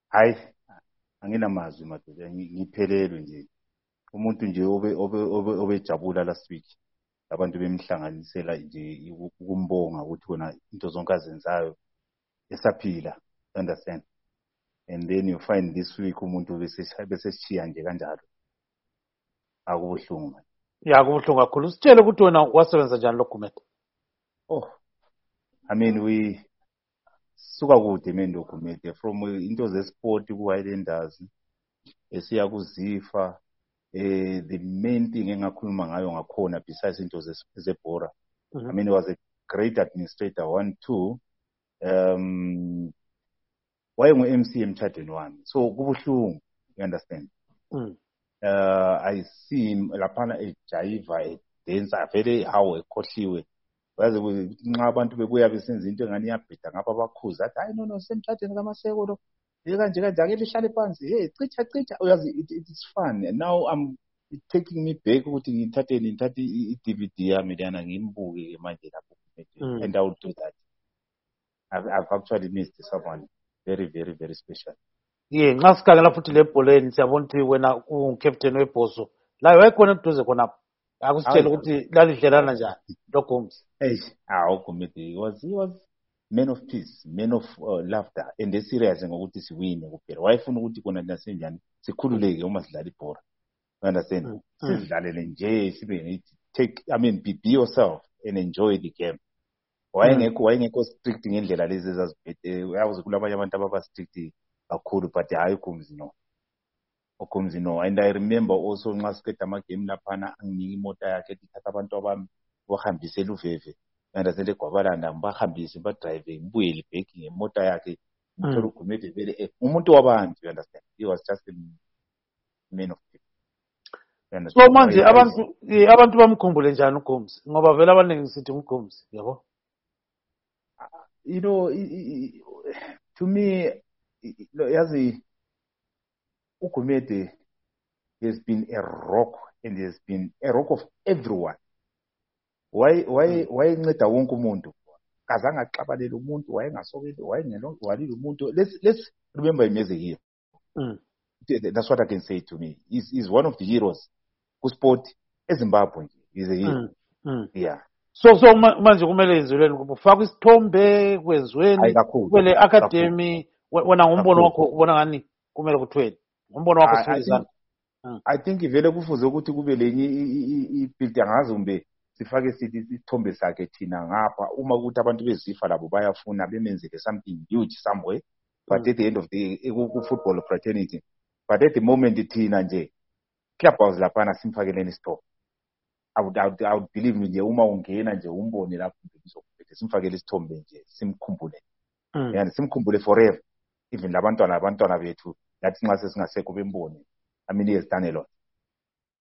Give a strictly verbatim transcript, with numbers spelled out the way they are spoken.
hayi anginamazwi madoda ngiphelelwe nje umuntu nje obe obe obejabula last week abantu bemhlanganisela nje ukumbonga ukuthi wona into zonke azenzayo esaphila, understand, and then you find this week umuntu bese bese sichiya nje kanjalo akubuhlungu. Ya kubuhlungu kakhulu. Sitshele ukuthi wena wasebenza njani lo Gumede? Oh, I mean we suka kude mina lo Gumede from into zesport ku Highlanders esiya kuzifa. Eh, the main thing engakhuluma ngayo ngakhona besides into zebhora, mm -hmm. I mean he was a great administrator. One two um wayengu M C emthathweni wami, so kubuhlungu, you understand. mm. uh I see him laphana ejayiva edancer vele how ekhohliwe waze nxa abantu bebuya besenza into engani yabhida ngapha abakhuza athi hayi no no semthathweni kaMaseko lo kanje kanje ake lihlale phansi, hey cicha cicha, uyazi it's fun. And now I'm taking me back ukuthi ngithathe ngithathe i-D V D yami lana ngimbuke manje lapho, and I will do that. I've, I've actually missed someone very very very special. Yeah, nxa sikhangela futhi le bholeni siyabona ukuthi wena ungicaptain webhoso la wayekhona eduze khona akusitshela ukuthi lalidlelana njani lo Gumede. Hey, ah Gumede he was he was man of peace, man of uh, laughter, and the serious ngokuthi siwine kuphela. Wayefuna ukuthi kona nasenjani sikhululeke uma sidlala ibhola. You understand? Mm. Sidlalele nje sibe take, I mean be, be yourself and enjoy the game. Wayengekho wayengekho strict ngendlela lezi ezaziphethe. Uyazi kulabanye abantu ababa strict kakhulu, but hayi uGumzi no. uGumzi no. And I remember also nxa siqeda ama game laphana anginika imota yakhe ithatha abantu abami bahambisela uVeve. Understand eGwabalanda ngibahambise badrive ngibuyele back ngemota yakhe ngithola uGumede vele umuntu wabantu, you understand. He was just a man of people. So manje abantu abantu bamkhumbule njani uGumzi ngoba vele abaningi sithi uGumzi, yabo? You know, to me yazi uGumede has been a rock, and has been a rock of everyone. Why why why inceda wonke umuntu kazange axabalele umuntu, wayengasokeli, wayengelo walile umuntu. Let's let's remember him as a hero. Mm. That's what I can say. To me, he's, he's one of the heroes ku sport eZimbabwe. He's a hero. Mm. Mm. Yeah. So so manje kumele yenziweni kufaka isithombe kwezweni kwele academy wena ngombono wakho ubona ngani kumele kuthweni ngombono wakho sizana? I think ivele kufuze ukuthi kube lenye ibuild angazi umbe sifake sithi isithombe sakhe thina ngapha uma ukuthi abantu bezifa labo bayafuna bemenzele something huge somewhere, but mm. at the end of the ku football fraternity, but at the moment thina nje clubhouse laphana simfakeleni stop. I would, I would, I would believe nje uma ungena nje umbone lapho ngizokuphethe simfakele isithombe nje simkhumbule. Mm. Yani simkhumbule forever, even labantwana abantwana bethu yathi nxa sesingasekho bembone. I mean he has done a lot.